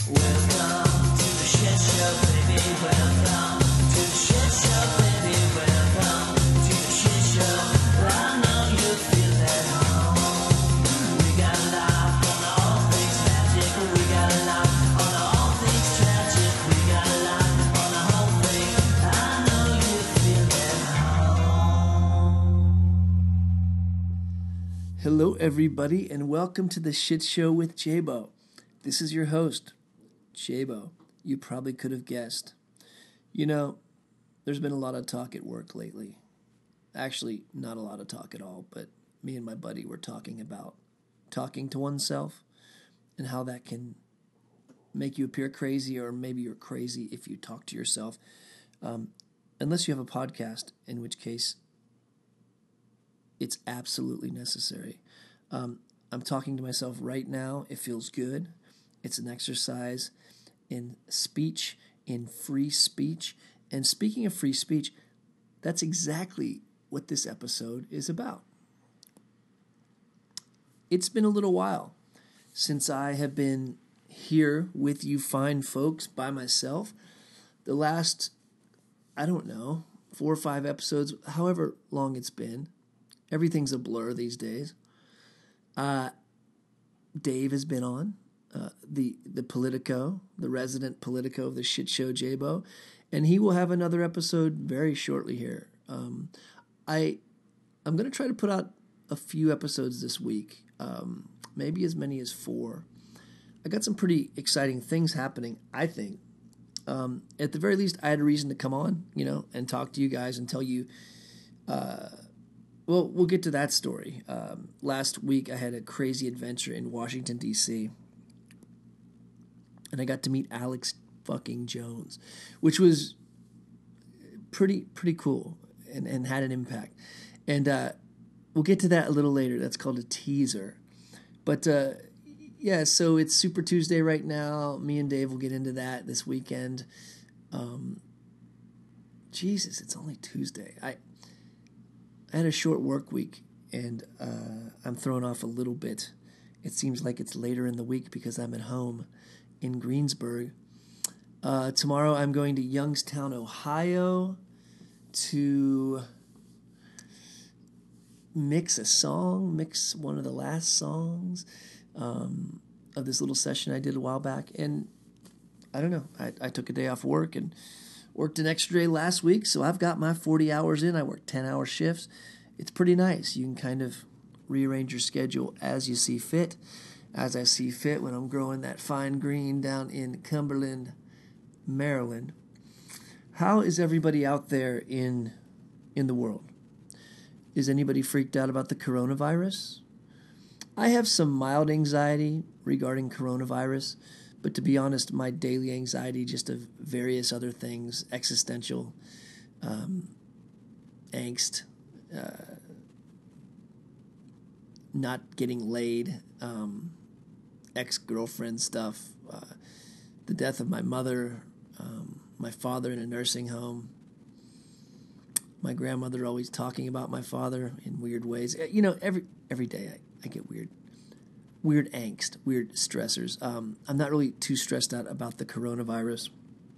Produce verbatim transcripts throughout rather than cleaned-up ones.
Welcome to the shit show, baby. Welcome to the shit show, baby. Welcome to the shit show. I know you feel at home. We got a lot on all things magic. We got a lot on all things tragic. We got a lot on the whole thing. I know you feel at home. Hello, everybody, and welcome to the Shit Show with Jabo. This is your host, Jabo. You probably could have guessed. You know, there's been a lot of talk at work lately. Actually, not a lot of talk at all, but me and my buddy were talking about talking to oneself and how that can make you appear crazy, or maybe you're crazy if you talk to yourself. Um, unless you have a podcast, in which case it's absolutely necessary. Um, I'm talking to myself right now. It feels good. It's an exercise in speech, in free speech. And speaking of free speech, that's exactly what this episode is about. It's been a little while since I have been here with you fine folks by myself. The last, I don't know, four or five episodes, however long it's been. Everything's a blur these days. Uh, Dave has been on, uh, the the Politico, the resident Politico of the Shit Show Jabo, and he will have another episode very shortly here. Um, I I'm gonna try to put out a few episodes this week, um, maybe as many as four. I got some pretty exciting things happening, I think. Um, at the very least, I had a reason to come on, you know, and talk to you guys and tell you. Uh, Well, we'll get to that story. Um, last week, I had a crazy adventure in Washington, D C, and I got to meet Alex fucking Jones, which was pretty pretty cool and, and had an impact. And uh, we'll get to that a little later. That's called a teaser. But, uh, yeah, so it's Super Tuesday right now. Me and Dave will get into that this weekend. Um, Jesus, it's only Tuesday. I... I had a short work week, and uh, I'm thrown off a little bit. It seems like it's later in the week because I'm at home in Greensburg. Uh, tomorrow I'm going to Youngstown, Ohio to mix a song, mix one of the last songs um, of this little session I did a while back. And I don't know, I, I took a day off work and worked an extra day last week, so I've got my forty hours in. I work ten-hour shifts. It's pretty nice. You can kind of rearrange your schedule as you see fit, as I see fit when I'm growing that fine green down in Cumberland, Maryland. How is everybody out there in in the world? Is anybody freaked out about the coronavirus? I have some mild anxiety regarding coronavirus, but to be honest, my daily anxiety just of various other things, existential um, angst, uh, not getting laid, um, ex-girlfriend stuff, uh, the death of my mother, um, my father in a nursing home, my grandmother always talking about my father in weird ways. You know, every every day I, I get weird. Weird angst, weird stressors. Um, I'm not really too stressed out about the coronavirus.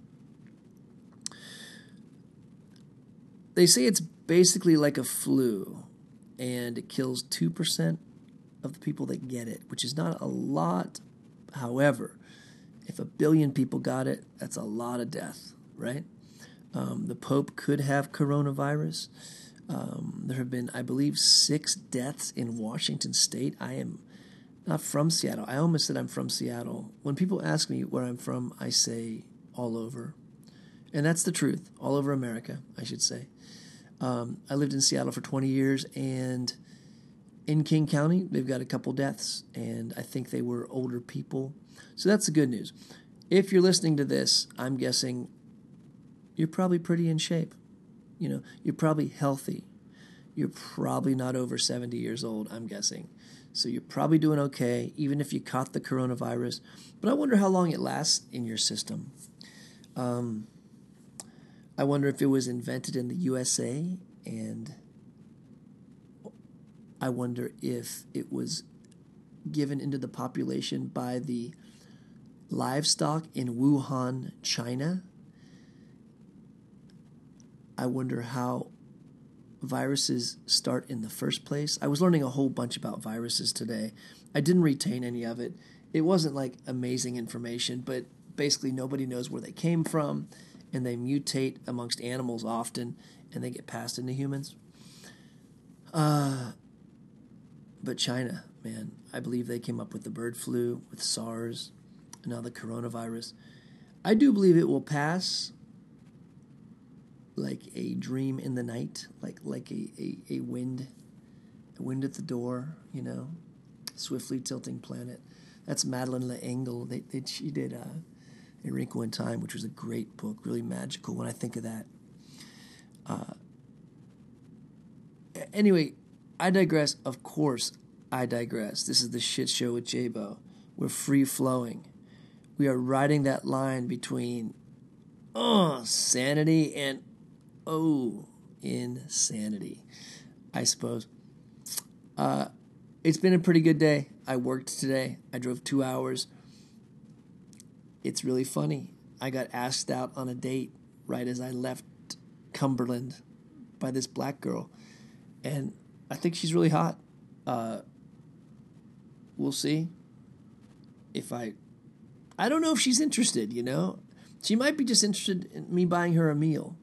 They say it's basically like a flu, and it kills two percent of the people that get it, which is not a lot. However, if a billion people got it, that's a lot of death, right? Um, the Pope could have coronavirus. Um, there have been, I believe, six deaths in Washington State. I am not from Seattle. I almost said I'm from Seattle. When people ask me where I'm from, I say all over. And that's the truth. All over America, I should say. Um, I lived in Seattle for twenty years, and in King County, they've got a couple deaths, and I think they were older people. So that's the good news. If you're listening to this, I'm guessing you're probably pretty in shape. You know, you're probably healthy. You're probably not over seventy years old, I'm guessing. So you're probably doing okay, even if you caught the coronavirus. But I wonder how long it lasts in your system. Um, I wonder if it was invented in the U S A, and I wonder if it was given into the population by the livestock in Wuhan, China. I wonder how viruses start in the first place. I was learning a whole bunch about viruses today. I didn't retain any of it. It wasn't like amazing information, but basically nobody knows where they came from, and they mutate amongst animals often, and they get passed into humans. Uh, but China, man, I believe they came up with the bird flu, with SARS, and now the coronavirus. I do believe it will pass like a dream in the night, like like a, a, a wind, a wind at the door, you know, swiftly tilting planet. That's Madeleine L'Engle. They, they she did uh, A Wrinkle in Time, which was a great book, really magical. When I think of that. Uh, anyway, I digress. Of course, I digress. This is the Shit Show with J-Bo. We're free flowing. We are riding that line between oh sanity and oh insanity, I suppose. Uh, it's been a pretty good day. I worked today. I drove two hours. It's really funny. I got asked out on a date right as I left Cumberland by this black girl, and I think she's really hot. Uh, we'll see if I... I don't know if she's interested, you know? She might be just interested in me buying her a meal,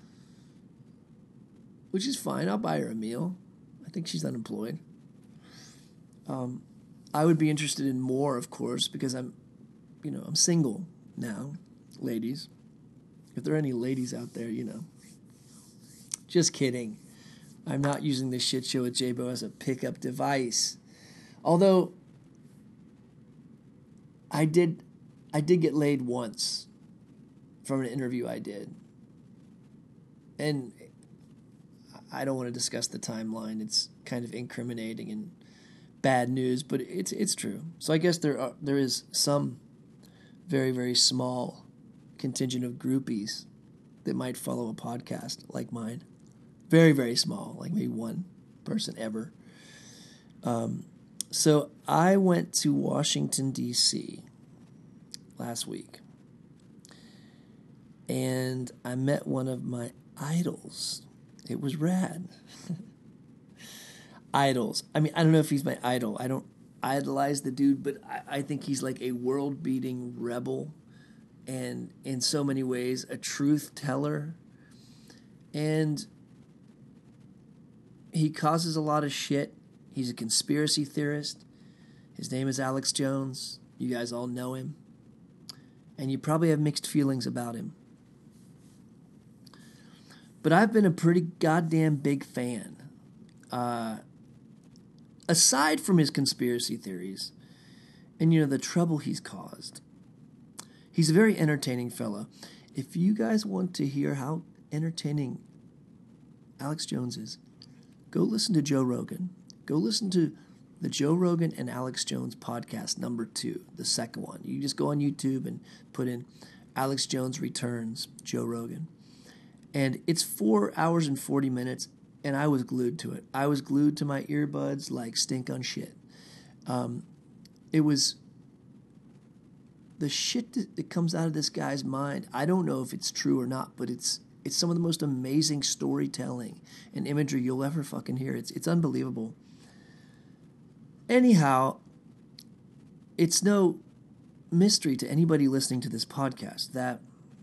which is fine. I'll buy her a meal. I think she's unemployed. Um, I would be interested in more, of course, because I'm, you know, I'm single now, ladies. If there are any ladies out there, you know. Just kidding. I'm not using this Shit Show with J-Bo as a pickup device. Although, I did, I did get laid once from an interview I did. And I don't want to discuss the timeline. It's kind of incriminating and bad news, but it's it's true. So I guess there are there is some very, very small contingent of groupies that might follow a podcast like mine. Very, very small, like maybe one person ever. Um, so I went to Washington, D C last week, and I met one of my idols. It was rad. Idols. I mean, I don't know if he's my idol. I don't idolize the dude, but I, I think he's like a world-beating rebel, and in so many ways, a truth teller. And he causes a lot of shit. He's a conspiracy theorist. His name is Alex Jones. You guys all know him. And you probably have mixed feelings about him. But I've been a pretty goddamn big fan. Uh, aside from his conspiracy theories and, you know, the trouble he's caused, he's a very entertaining fellow. If you guys want to hear how entertaining Alex Jones is, go listen to Joe Rogan. Go listen to the Joe Rogan and Alex Jones podcast number two, the second one. You just go on YouTube and put in Alex Jones Returns, Joe Rogan. And it's four hours and forty minutes, and I was glued to it. I was glued to my earbuds like stink on shit. Um, it was the shit that, that comes out of this guy's mind. I don't know if it's true or not, but it's it's some of the most amazing storytelling and imagery you'll ever fucking hear. It's it's unbelievable. Anyhow, it's no mystery to anybody listening to this podcast that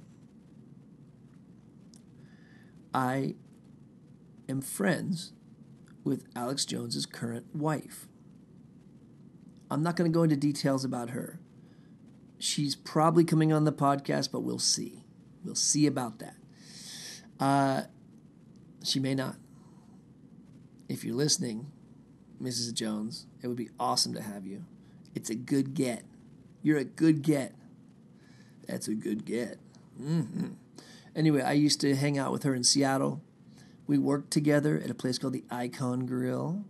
I am friends with Alex Jones's current wife. I'm not going to go into details about her. She's probably coming on the podcast, but we'll see. We'll see about that. Uh, she may not. If you're listening, Missus Jones, it would be awesome to have you. It's a good get. You're a good get. That's a good get. Mm-hmm. Anyway, I used to hang out with her in Seattle. We worked together at a place called the Icon Grill.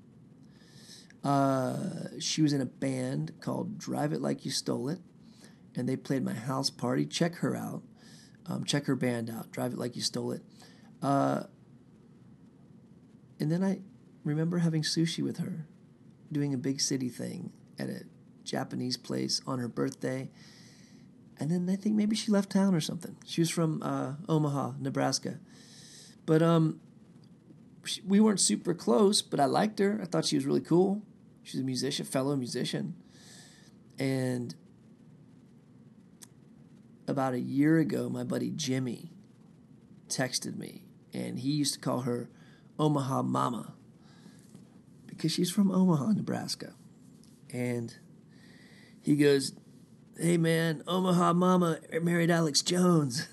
Uh, she was in a band called Drive It Like You Stole It, and they played my house party. Check her out. Um, check her band out, Drive It Like You Stole It. Uh, and then I remember having sushi with her, doing a big city thing at a Japanese place on her birthday. And then I think maybe she left town or something. She was from uh, Omaha, Nebraska. But um, she, we weren't super close, but I liked her. I thought she was really cool. She's a musician, fellow musician. And about a year ago, my buddy Jimmy texted me, and he used to call her Omaha Mama because she's from Omaha, Nebraska. And he goes, "Hey man, Omaha Mama married Alex Jones."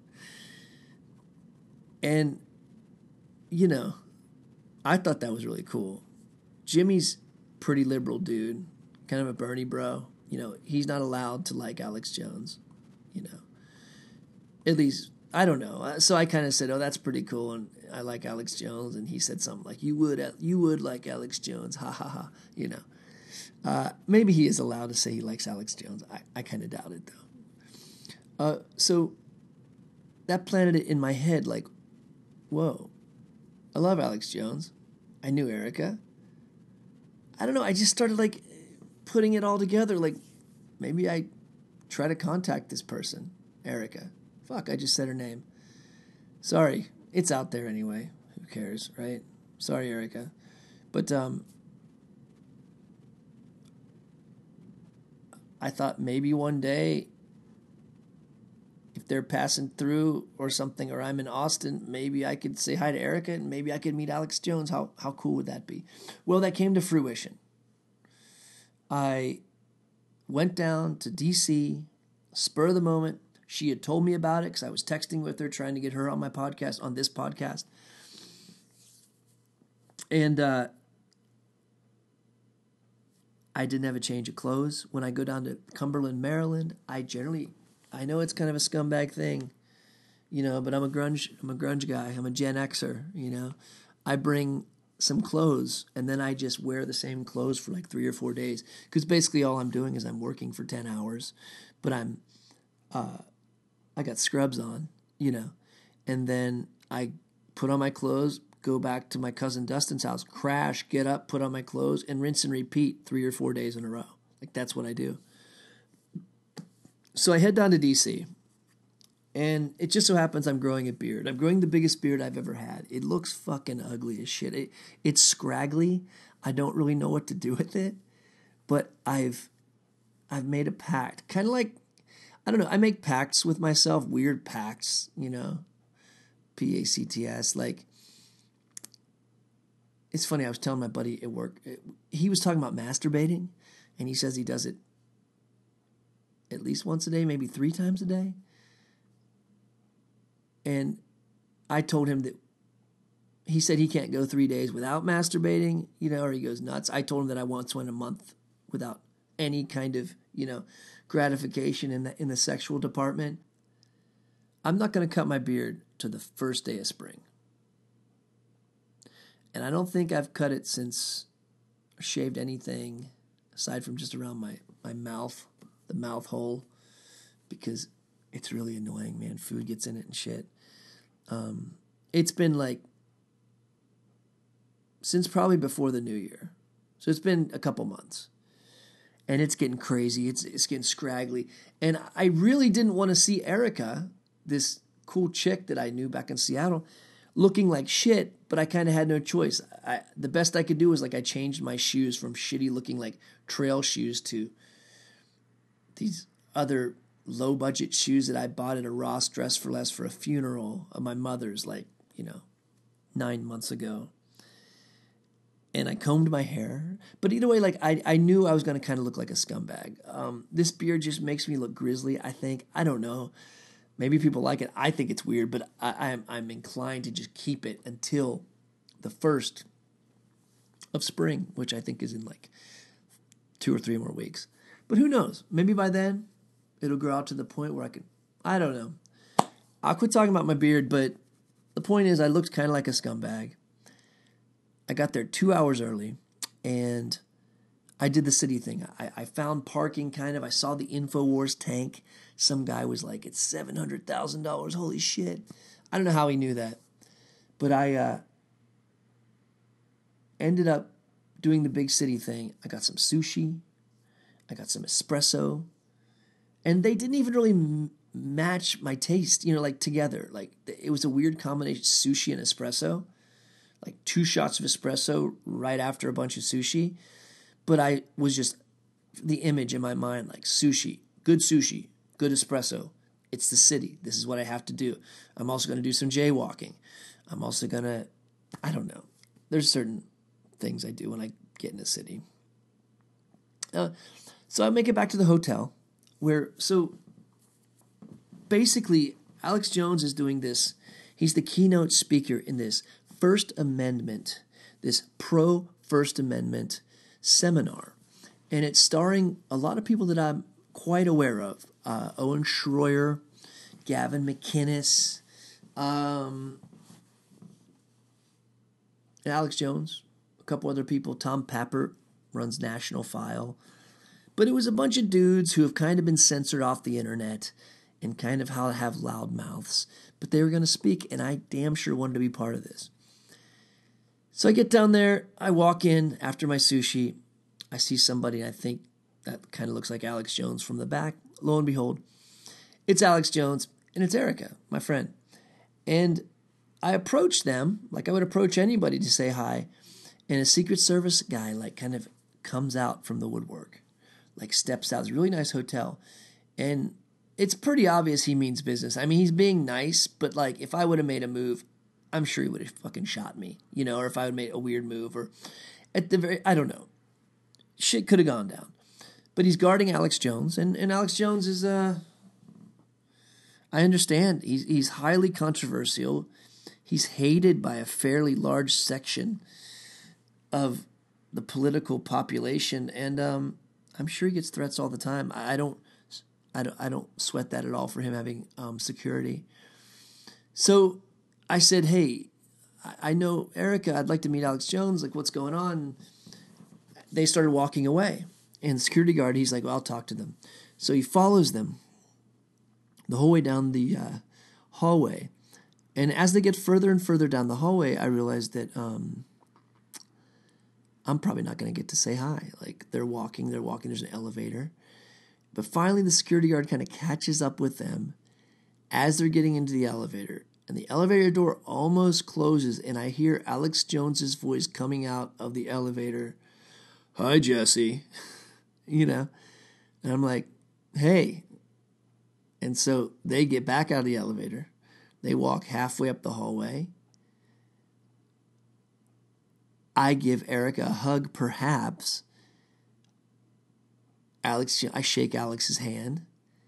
And, you know, I thought that was really cool. Jimmy's pretty liberal dude, kind of a Bernie bro. You know, he's not allowed to like Alex Jones, you know. At least, I don't know. So I kind of said, "Oh, that's pretty cool, and I like Alex Jones." And he said something like, "You would, you would like Alex Jones, ha ha ha," you know. Uh, maybe he is allowed to say he likes Alex Jones. I, I kind of doubt it, though. Uh, so that planted it in my head like, whoa, I love Alex Jones. I knew Erica. I don't know. I just started like putting it all together. Like maybe I try to contact this person, Erica. Fuck, I just said her name. Sorry. It's out there anyway. Who cares, right? Sorry, Erica. But, um... I thought maybe one day, if they're passing through or something, or I'm in Austin, maybe I could say hi to Erica and maybe I could meet Alex Jones. How how cool would that be? Well, that came to fruition. I went down to D C, spur of the moment. She had told me about it because I was texting with her, trying to get her on my podcast, on this podcast. And, uh, I didn't have a change of clothes. When I go down to Cumberland, Maryland, I generally, I know it's kind of a scumbag thing, you know, but I'm a grunge, I'm a grunge guy. I'm a Gen Xer, you know. I bring some clothes and then I just wear the same clothes for like three or four days. Because basically all I'm doing is I'm working for ten hours, but I'm, uh, I got scrubs on, you know, and then I put on my clothes, go back to my cousin Dustin's house, crash, get up, put on my clothes, and rinse and repeat three or four days in a row. Like, that's what I do. So I head down to D C, and it just so happens I'm growing a beard. I'm growing the biggest beard I've ever had. It looks fucking ugly as shit. It, it's scraggly. I don't really know what to do with it, but I've I've made a pact. Kind of like, I don't know, I make pacts with myself, weird pacts, you know, P A C T S, like, it's funny, I was telling my buddy at work, he was talking about masturbating, and he says he does it at least once a day, maybe three times a day. And I told him that, he said he can't go three days without masturbating, you know, or he goes nuts. I told him that I once went a month without any kind of, you know, gratification in the, in the sexual department. I'm not going to cut my beard to the first day of spring. And I don't think I've cut it since, or shaved anything aside from just around my, my mouth, the mouth hole, because it's really annoying, man. Food gets in it and shit. Um, it's been like, since probably before the new year. So it's been a couple months. And it's getting crazy. It's, it's getting scraggly. And I really didn't want to see Erica, this cool chick that I knew back in Seattle, looking like shit, but I kind of had no choice. I, the best I could do was like I changed my shoes from shitty looking like trail shoes to these other low budget shoes that I bought at a Ross Dress for Less for a funeral of my mother's, like, you know, nine months ago. And I combed my hair. But either way, like I, I knew I was going to kind of look like a scumbag. Um, this beard just makes me look grizzly, I think. I don't know. Maybe people like it. I think it's weird, but I, I'm I'm inclined to just keep it until the first of spring, which I think is in like two or three more weeks. But who knows? Maybe by then it'll grow out to the point where I can. I don't know. I'll quit talking about my beard, but the point is I looked kind of like a scumbag. I got there two hours early, and I did the city thing. I, I found parking kind of. I saw the InfoWars tank. Some guy was like, it's seven hundred thousand dollars. Holy shit. I don't know how he knew that. But I uh, ended up doing the big city thing. I got some sushi. I got some espresso. and they didn't even really m- match my taste, you know, like together. Like it was a weird combination, sushi and espresso, like two shots of espresso right after a bunch of sushi. But I was just, the image in my mind, like sushi, good sushi, good espresso. It's the city. This is what I have to do. I'm also going to do some jaywalking. I'm also going to, I don't know. There's certain things I do when I get in a city. Uh, so I make it back to the hotel where, so basically Alex Jones is doing this. He's the keynote speaker in this First Amendment, this pro First Amendment seminar. And it's starring a lot of people that I'm quite aware of. Uh, Owen Schroyer, Gavin McInnes, um, Alex Jones, a couple other people. Tom Pappert runs National File. But it was a bunch of dudes who have kind of been censored off the internet and kind of how to have loud mouths. But they were going to speak, and I damn sure wanted to be part of this. So I get down there, I walk in after my sushi, I see somebody, I think that kind of looks like Alex Jones from the back. Lo and behold, it's Alex Jones, and it's Erica, my friend. And I approached them like I would approach anybody to say hi, and a Secret Service guy like kind of comes out from the woodwork, like steps out. It's a really nice hotel, and it's pretty obvious he means business. I mean, he's being nice, but like if I would have made a move, I'm sure he would have fucking shot me, you know, or if I would have made a weird move, or at the very, I don't know. Shit could have gone down. But he's guarding Alex Jones, and, and Alex Jones is, uh, I understand, he's, he's highly controversial. He's hated by a fairly large section of the political population, and um, I'm sure he gets threats all the time. I, I don't, I don't, I don't sweat that at all for him having um, security. So I said, hey, I, I know Erica, I'd like to meet Alex Jones, like what's going on? They started walking away. And the security guard, he's like, well, I'll talk to them. So he follows them the whole way down the uh, hallway. And as they get further and further down the hallway, I realized that um, I'm probably not going to get to say hi. Like, they're walking, they're walking, there's an elevator. But finally, the security guard kind of catches up with them as they're getting into the elevator. And the elevator door almost closes, and I hear Alex Jones's voice coming out of the elevator. Hi, Jesse. You know, and I'm like, hey. And so they get back out of the elevator. They walk halfway up the hallway. I give Erica a hug, perhaps. Alex, I shake Alex's hand.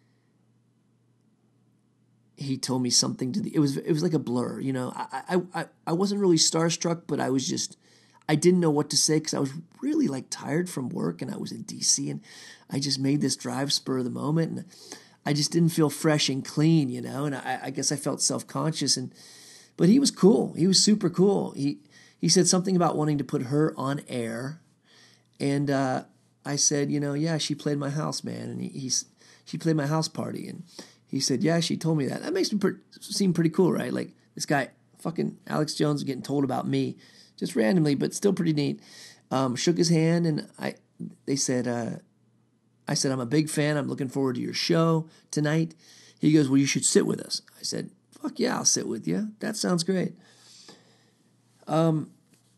He told me something to the, it was, it was like a blur, you know. I, I, I wasn't really starstruck, but I was just, I didn't know what to say because I was really like tired from work, and I was in D C, and I just made this drive spur of the moment, and I just didn't feel fresh and clean, you know, and I, I guess I felt self-conscious, and but he was cool. He was super cool. He he said something about wanting to put her on air, and uh, I said, you know, yeah, she played my house, man, and he, he's she played my house party, and he said, yeah, she told me that. That makes me per- seem pretty cool, right? Like this guy, fucking Alex Jones, getting told about me. Just randomly, but still pretty neat. Um, shook his hand, and I. They said, uh, I said, I'm a big fan. I'm looking forward to your show tonight. He goes, well, you should sit with us. I said, fuck yeah, I'll sit with you. That sounds great. Um,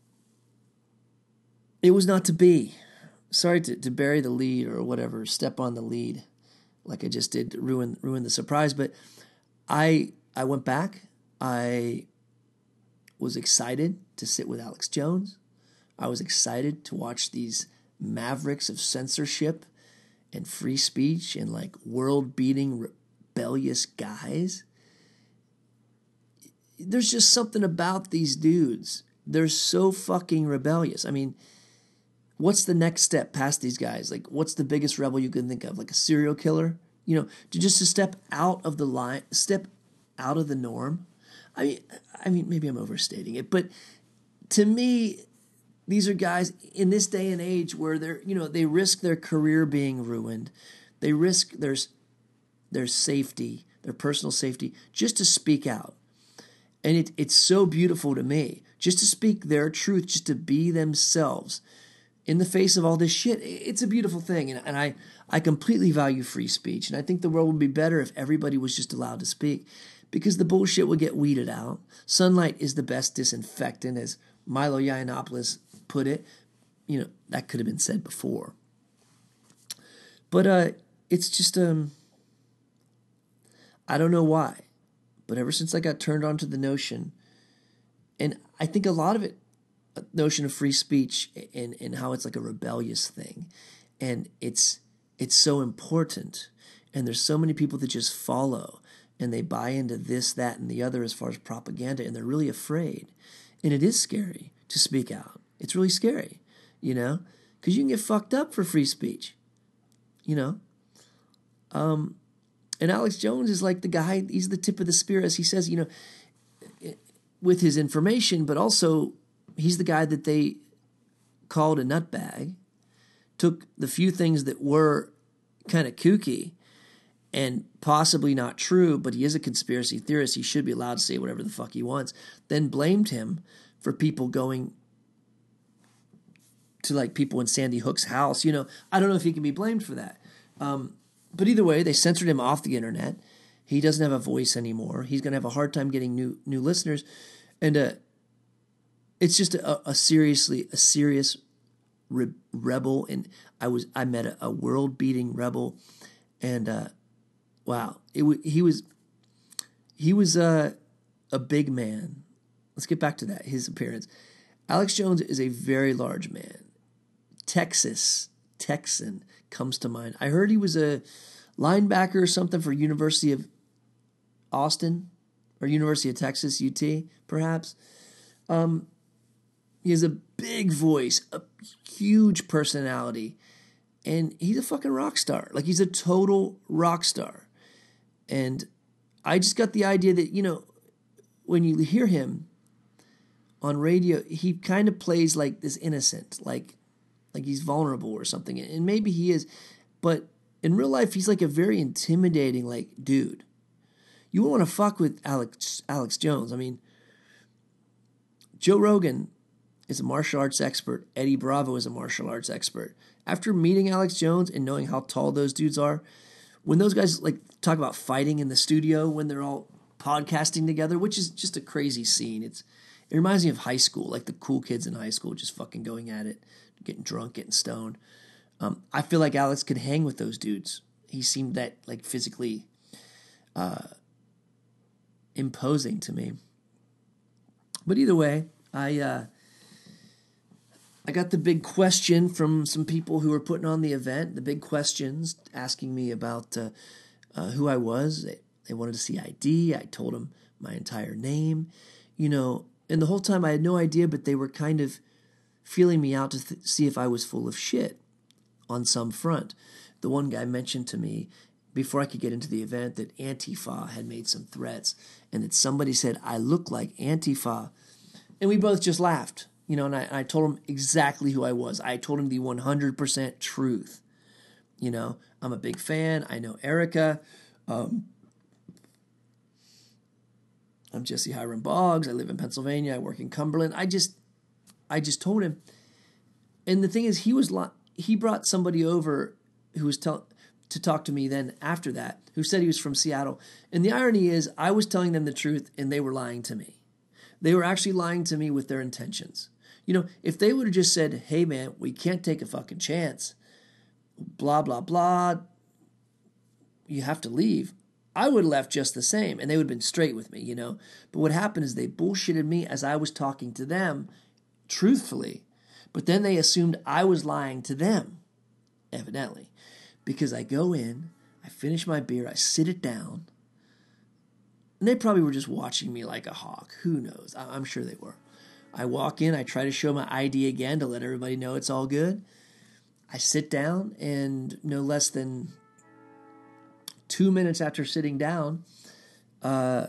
it was not to be. Sorry to, to bury the lead or whatever, step on the lead like I just did, to ruin ruin the surprise. But I I went back. I was excited to sit with Alex Jones. I was excited to watch these mavericks of censorship and free speech and like world-beating rebellious guys. There's just something about these dudes. They're so fucking rebellious. I mean, what's the next step past these guys? Like, what's the biggest rebel you can think of? Like a serial killer? You know, to just to step out of the line, step out of the norm. I mean, I mean, maybe I'm overstating it, but to me, these are guys in this day and age where they're, you know, they risk their career being ruined. They risk their, their safety, their personal safety, just to speak out. And it, it's so beautiful to me, just to speak their truth, just to be themselves. in the face of all this shit. It's a beautiful thing, and, and I, I completely value free speech, and I think the world would be better if everybody was just allowed to speak, because the bullshit would get weeded out. Sunlight is the best disinfectant, as Milo Yiannopoulos put it. You know, that could have been said before. But uh, it's just, um, I don't know why, but ever since I got turned on to the notion, and I think a lot of it, notion of free speech and, and how it's like a rebellious thing, and it's it's so important, and there's so many people that just follow and they buy into this, that, and the other as far as propaganda, and they're really afraid, and it is scary to speak out. It's really scary, you know, because you can get fucked up for free speech, you know. Um, and Alex Jones is like the guy. He's the tip of the spear, as he says, you know, with his information, but also he's the guy that they called a nutbag, took the few things that were kind of kooky and possibly not true, but he is a conspiracy theorist. He should be allowed to say whatever the fuck he wants. Then blamed him for people going to like people in Sandy Hook's house. You know, I don't know if he can be blamed for that. Um, but either way, they censored him off the internet. He doesn't have a voice anymore. He's going to have a hard time getting new new listeners. And uh, it's just a, a seriously, a serious re- rebel. And I was, I met a, a world beating rebel, and uh, wow, it w- he was, he was uh, a big man. Let's get back to that. His appearance. Alex Jones is a very large man. Texas, Texan comes to mind. I heard he was a linebacker or something for University of Austin or University of Texas, U T, perhaps. Um, he has a big voice, a huge personality, and he's a fucking rock star. Like, he's a total rock star. And I just got the idea that, you know, when you hear him on radio, he kind of plays like this innocent, like like he's vulnerable or something. And maybe he is, but in real life, he's like a very intimidating, like, dude. You won't want to fuck with Alex Alex Jones. I mean, Joe Rogan is a martial arts expert. Eddie Bravo is a martial arts expert. After meeting Alex Jones and knowing how tall those dudes are, when those guys like talk about fighting in the studio when they're all podcasting together, which is just a crazy scene. It's it reminds me of high school, like the cool kids in high school just fucking going at it, getting drunk, getting stoned. Um, I feel like Alex could hang with those dudes. He seemed that like physically uh, imposing to me. But either way, I uh, I got the big question from some people who were putting on the event. The big questions asking me about uh, uh, who I was. They, they wanted to see I D. I told them my entire name, you know. And the whole time I had no idea, but they were kind of feeling me out to th- see if I was full of shit on some front. The one guy mentioned to me before I could get into the event that Antifa had made some threats, and that somebody said I look like Antifa. And we both just laughed, you know, and I, and I told him exactly who I was. I told him the one hundred percent truth. You know, I'm a big fan. I know Erica. Um, I'm Jesse Hiram Boggs. I live in Pennsylvania. I work in Cumberland. I just, I just told him. And the thing is, he was he brought somebody over who was tell, to talk to me then after that, who said he was from Seattle. And the irony is, I was telling them the truth, and they were lying to me. They were actually lying to me with their intentions. You know, if they would have just said, hey, man, we can't take a fucking chance, blah, blah, blah, you have to leave, I would have left just the same, and they would have been straight with me, you know. But what happened is they bullshitted me as I was talking to them, truthfully. But then they assumed I was lying to them, evidently. Because I go in, I finish my beer, I sit it down, and they probably were just watching me like a hawk. Who knows? I'm sure they were. I walk in, I try to show my I D again to let everybody know it's all good. I sit down, and no less than two minutes after sitting down, uh,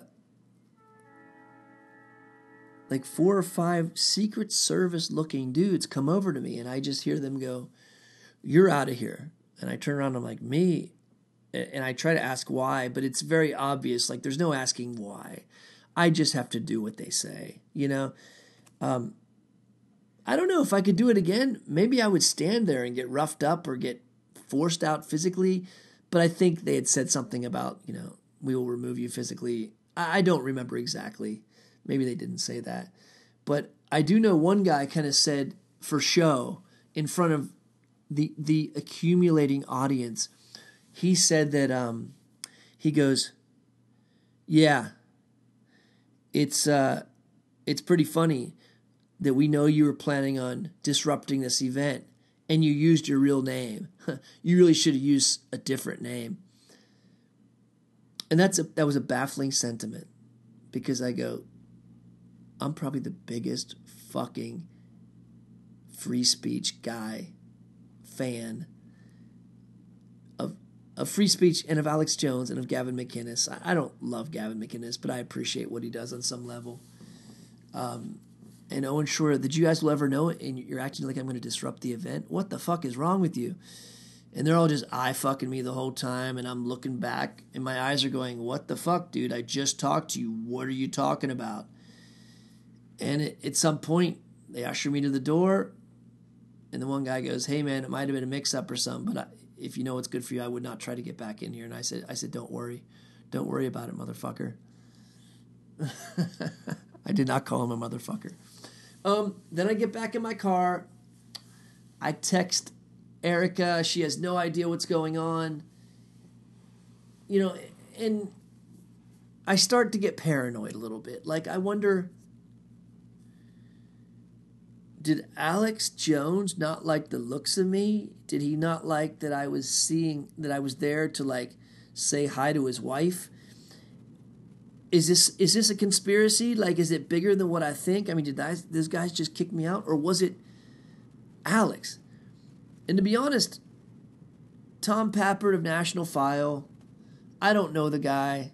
like four or five Secret Service looking dudes come over to me, and I just hear them go, "You're out of here." And I turn around and I'm like, "Me?" And I try to ask why, but it's very obvious. Like, there's no asking why. I just have to do what they say, you know? Um, I don't know if I could do it again. Maybe I would stand there and get roughed up or get forced out physically. But I think they had said something about, you know, we will remove you physically. I, I don't remember exactly. Maybe they didn't say that. But I do know one guy kind of said for show in front of the the accumulating audience, he said that um, he goes, yeah, it's uh, it's pretty funny that we know you were planning on disrupting this event and you used your real name. You really should have used a different name. And that's a, that was a baffling sentiment because I go, I'm probably the biggest fucking free speech guy, fan of of free speech and of Alex Jones and of Gavin McInnes. I, I don't love Gavin McInnes, but I appreciate what he does on some level. Um, and Owen Shroyer, did you guys will ever know it? And you're acting like I'm going to disrupt the event? What the fuck is wrong with you? And they're all just eye fucking me the whole time, and I'm looking back, and my eyes are going, what the fuck, dude? I just talked to you. What are you talking about? And it, at some point, they usher me to the door, and the one guy goes, hey, man, it might have been a mix-up or something, but I, if you know what's good for you, I would not try to get back in here. And I said, I said, don't worry. Don't worry about it, motherfucker. I did not call him a motherfucker. Um, then I get back in my car. I text Erica. She has no idea what's going on. You know, and I start to get paranoid a little bit. Like, I wonder, did Alex Jones not like the looks of me? Did he not like that I was seeing, that I was there to, like, say hi to his wife? Is this is this a conspiracy? Like, is it bigger than what I think? I mean, did I, those guys just kick me out? Or was it Alex? And to be honest, Tom Pappert of National File, I don't know the guy,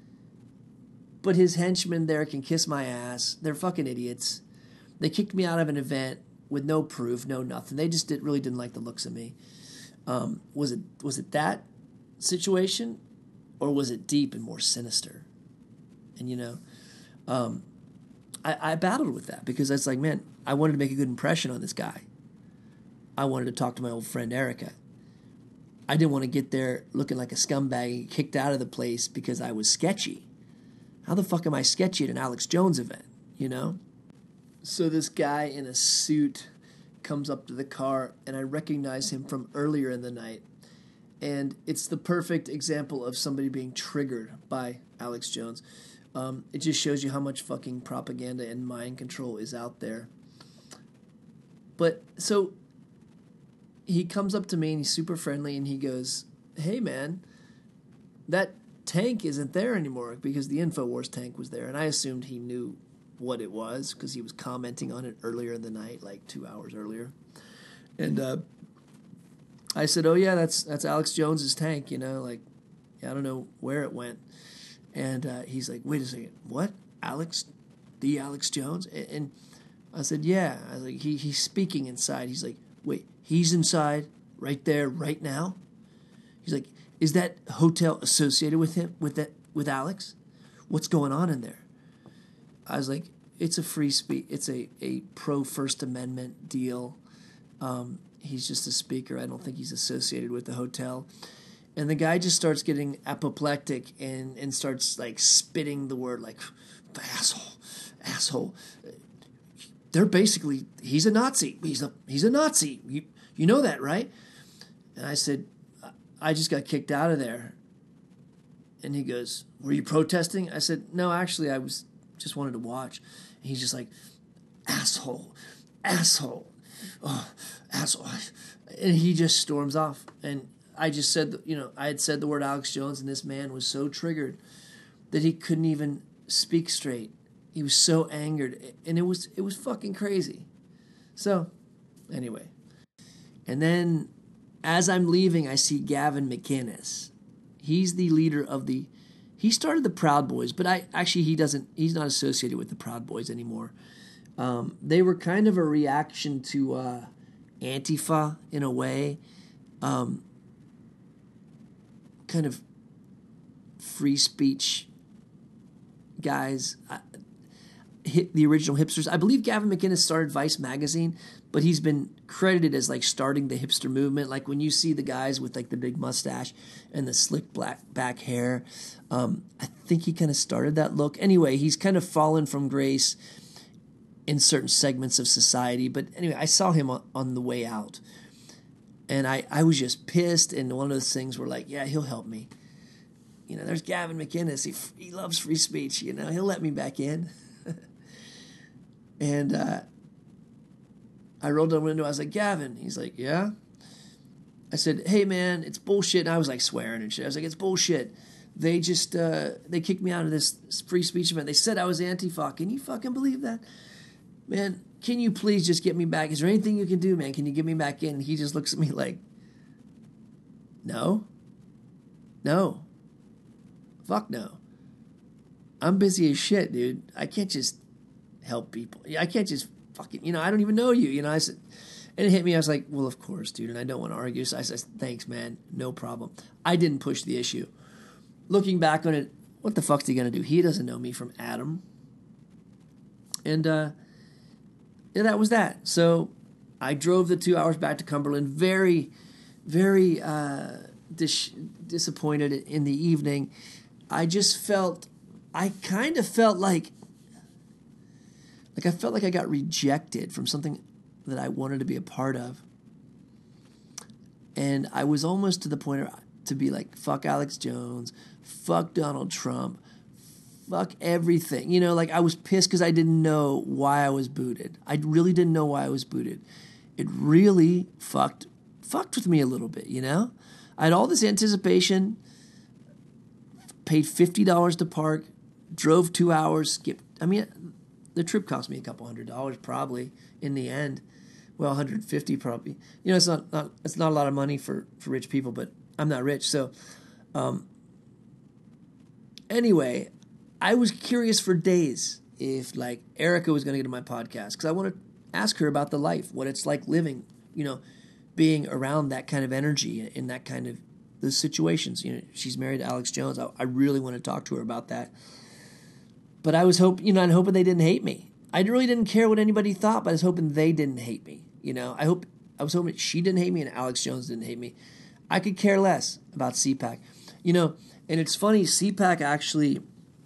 but his henchmen there can kiss my ass. They're fucking idiots. They kicked me out of an event with no proof, no nothing. They just did, really didn't like the looks of me. Um, was it was it that situation, or was it deep and more sinister? And, you know, um, I, I battled with that because it's like, man, I wanted to make a good impression on this guy. I wanted to talk to my old friend Erica. I didn't want to get there looking like a scumbag and kicked out of the place because I was sketchy. How the fuck am I sketchy at an Alex Jones event, you know? So this guy in a suit comes up to the car, and I recognize him from earlier in the night. And it's the perfect example of somebody being triggered by Alex Jones. Um, it just shows you how much fucking propaganda and mind control is out there. But, so, he comes up to me, and he's super friendly, and he goes, hey, man, that tank isn't there anymore, because the InfoWars tank was there, and I assumed he knew what it was, because he was commenting on it earlier in the night, like two hours earlier. And uh, I said, oh, yeah, that's that's Alex Jones's tank, you know, like, I don't know where it went. And uh, he's like, wait a second, what? Alex? The Alex Jones? And I said, yeah. I was like, he, he's speaking inside. He's like, wait, he's inside right there right now? He's like, is that hotel associated with him, with that, with Alex? What's going on in there? I was like, it's a free speech, it's a, a pro First Amendment deal. Um, he's just a speaker. I don't think he's associated with the hotel. And the guy just starts getting apoplectic and, and starts like spitting the word like, asshole, asshole. They're basically, he's a Nazi. He's a he's a Nazi. You you know that, right? And I said, I just got kicked out of there. And he goes, were you protesting? I said, no, actually, I was just wanted to watch. And he's just like, asshole, asshole, oh, asshole. And he just storms off. And I just said, you know, I had said the word Alex Jones, and this man was so triggered that he couldn't even speak straight. He was so angered, and it was it was fucking crazy. So, anyway. And then, as I'm leaving, I see Gavin McInnes. He's the leader of the, he started the Proud Boys, but I actually he doesn't, he's not associated with the Proud Boys anymore. Um, they were kind of a reaction to uh, Antifa in a way. Um, kind of free speech guys. I, hit the original hipsters. I believe Gavin McInnes started Vice magazine, but he's been credited as like starting the hipster movement. Like when you see the guys with like the big mustache and the slick black back hair, um, I think he kind of started that look. Anyway, he's kind of fallen from grace in certain segments of society. But anyway, I saw him on, on the way out, and I, I was just pissed. And one of those things were like, yeah, he'll help me. You know, there's Gavin McInnes. He he loves free speech. You know, he'll let me back in. And uh, I rolled down the window. I was like, Gavin. He's like, yeah. I said, hey, man, it's bullshit. And I was like swearing and shit. I was like, it's bullshit. They just, uh, they kicked me out of this free speech event. They said I was Antifa. Can you fucking believe that? Man, can you please just get me back? Is there anything you can do, man? Can you get me back in? And he just looks at me like, no. No. Fuck no. I'm busy as shit, dude. I can't just help people. I can't just fucking, you know, I don't even know you. You know, I said, and it hit me. I was like, well, of course, dude. And I don't want to argue. So I said, thanks, man. No problem. I didn't push the issue. Looking back on it, what the fuck's he going to do? He doesn't know me from Adam. And, uh, yeah, that was that. So I drove the two hours back to Cumberland, very, very uh, dis- disappointed in the evening. I just felt, I kind of felt like, like I felt like I got rejected from something that I wanted to be a part of. And I was almost to the point of, to be like, fuck Alex Jones, fuck Donald Trump, fuck everything. You know, like I was pissed because I didn't know why I was booted. I really didn't know why I was booted. It really fucked, fucked with me a little bit, you know? I had all this anticipation, paid fifty dollars to park, drove two hours, skipped. I mean, the trip cost me a couple hundred dollars probably in the end. Well, one hundred fifty probably. You know, it's not, not it's not a lot of money for, for rich people, but I'm not rich. So um, anyway, I was curious for days if like Erica was going to get on my podcast because I want to ask her about the life, what it's like living, you know, being around that kind of energy in that kind of those situations. You know, she's married to Alex Jones. I, I really want to talk to her about that. But I was hoping, you know, I'm hoping they didn't hate me. I really didn't care what anybody thought, but I was hoping they didn't hate me. You know, I hope I was hoping she didn't hate me and Alex Jones didn't hate me. I could care less about C PAC. You know, and it's funny, C PAC actually,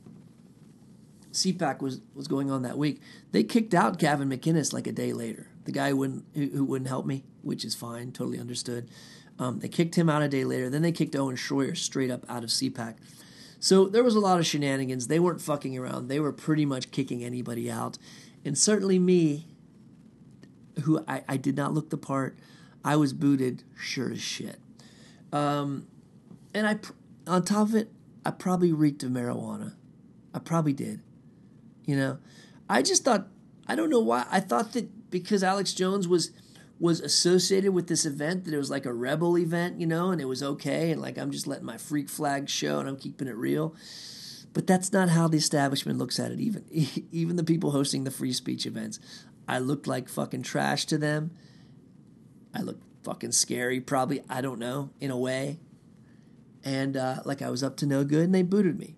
C PAC was, was going on that week. They kicked out Gavin McInnes like a day later. The guy who wouldn't, who, who wouldn't help me, which is fine, totally understood. Um, they kicked him out a day later. Then they kicked Owen Schroyer straight up out of C PAC. So there was a lot of shenanigans. They weren't fucking around. They were pretty much kicking anybody out. And certainly me, who I, I did not look the part, I was booted sure as shit. Um, and I, on top of it, I probably reeked of marijuana. I probably did. You know, I just thought, I don't know why, I thought that because Alex Jones was was associated with this event, that it was like a rebel event, you know, and it was okay, and like I'm just letting my freak flag show and I'm keeping it real. But that's not how the establishment looks at it, even even the people hosting the free speech events. I looked like fucking trash to them. I looked fucking scary, probably, I don't know, in a way. And uh, like I was up to no good, and they booted me.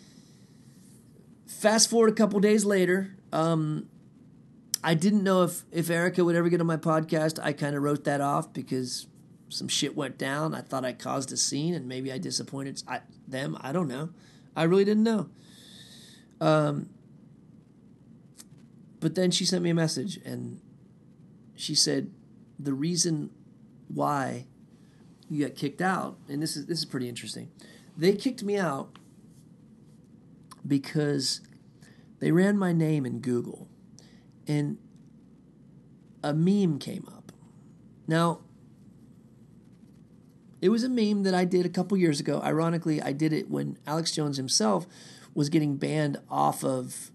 Fast forward a couple days later, um, I didn't know if, if Erica would ever get on my podcast. I kind of wrote that off because some shit went down. I thought I caused a scene, and maybe I disappointed I, them. I don't know. I really didn't know. Um, but then she sent me a message, and she said the reason why you got kicked out, and this is this is pretty interesting. They kicked me out because they ran my name in Google, and a meme came up. Now, it was a meme that I did a couple years ago. Ironically, I did it when Alex Jones himself was getting banned off of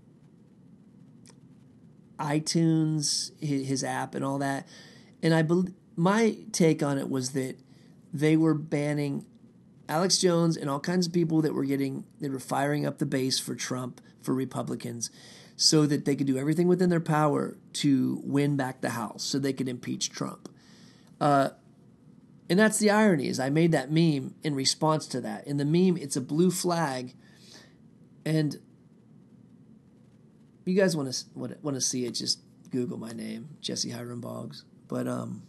iTunes, his app, and all that. And I, my take on it was that they were banning Alex Jones and all kinds of people that were getting, they were firing up the base for Trump, for Republicans, so that they could do everything within their power to win back the House, so they could impeach Trump. Uh, and that's the irony, is I made that meme in response to that. In the meme, it's a blue flag, and you guys want to want to see it, just Google my name, Jesse Hiram Boggs. But um,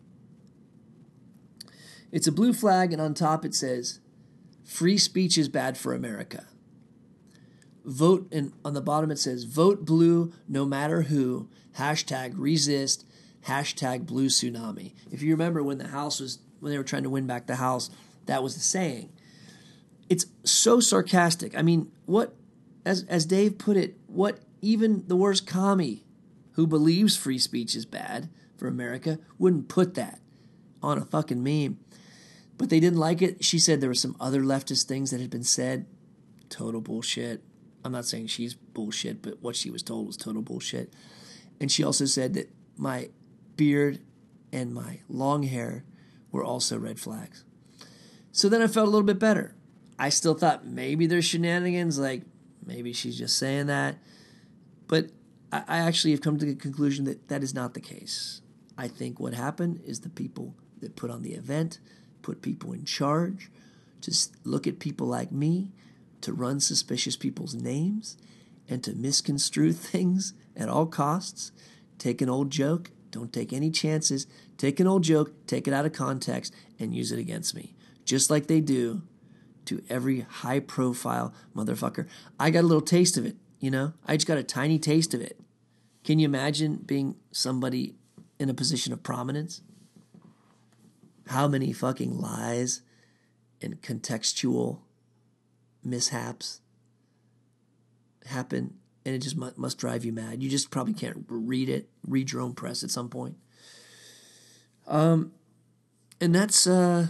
it's a blue flag, and on top it says, "Free speech is bad for America." Vote, and on the bottom it says, "Vote blue no matter who, hashtag resist, hashtag blue tsunami." If you remember when the House was, when they were trying to win back the House, that was the saying. It's so sarcastic. I mean, what, as as Dave put it, what even the worst commie who believes free speech is bad for America wouldn't put that on a fucking meme. But they didn't like it. She said there were some other leftist things that had been said. Total bullshit. I'm not saying she's bullshit, but what she was told was total bullshit. And she also said that my beard and my long hair were also red flags. So then I felt a little bit better. I still thought maybe there's shenanigans, like maybe she's just saying that. But I, I actually have come to the conclusion that that is not the case. I think what happened is the people that put on the event put people in charge to look at people like me, to run suspicious people's names, and to misconstrue things at all costs. Take an old joke, don't take any chances. Take an old joke, take it out of context, and use it against me. Just like they do to every high-profile motherfucker. I got a little taste of it, you know? I just got a tiny taste of it. Can you imagine being somebody in a position of prominence? How many fucking lies and contextual mishaps happen, and it just must, must drive you mad. You just probably can't read it, read your own press at some point. Um, and that's, uh,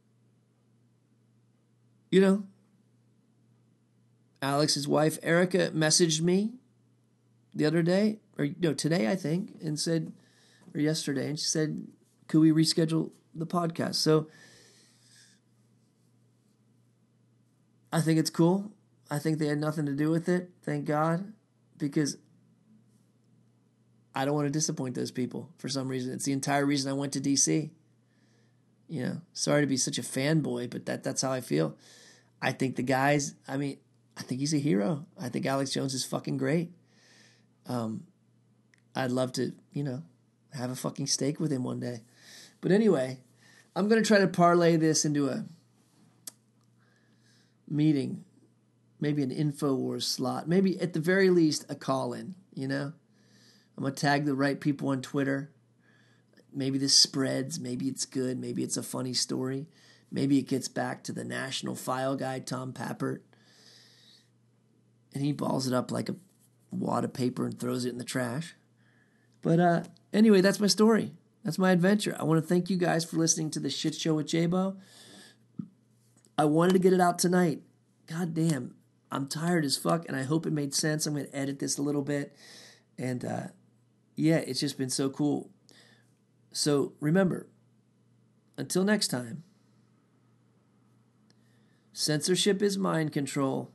you know, Alex's wife, Erica, messaged me the other day, or no, today, I think, and said, or yesterday, and she said, could we reschedule the podcast? So I think it's cool. I think they had nothing to do with it, thank God, because I don't want to disappoint those people for some reason. It's the entire reason I went to D C. You know, sorry to be such a fanboy, but that that's how I feel. I think the guys, I mean, I think he's a hero. I think Alex Jones is fucking great. Um, I'd love to, you know, have a fucking steak with him one day. But anyway, I'm going to try to parlay this into a meeting, maybe an InfoWars slot, maybe at the very least a call-in, you know? I'm going to tag the right people on Twitter. Maybe this spreads, maybe it's good, maybe it's a funny story. Maybe it gets back to the national file guy, Tom Pappert, and he balls it up like a wad of paper and throws it in the trash. But uh, anyway, that's my story. That's my adventure. I want to thank you guys for listening to the Shit Show with J-Bo. I wanted to get it out tonight. God damn, I'm tired as fuck, and I hope it made sense. I'm going to edit this a little bit. And, uh, yeah, it's just been so cool. So, remember, until next time, censorship is mind control.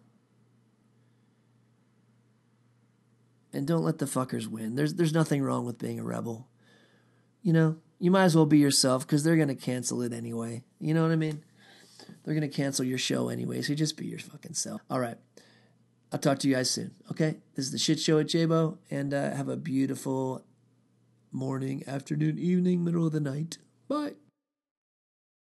And don't let the fuckers win. There's, there's nothing wrong with being a rebel. You know, you might as well be yourself because they're going to cancel it anyway. You know what I mean? They're going to cancel your show anyway, so just be your fucking self. All right. I'll talk to you guys soon, okay? This is the Shit Show at J-Bo, and uh, have a beautiful morning, afternoon, evening, middle of the night. Bye.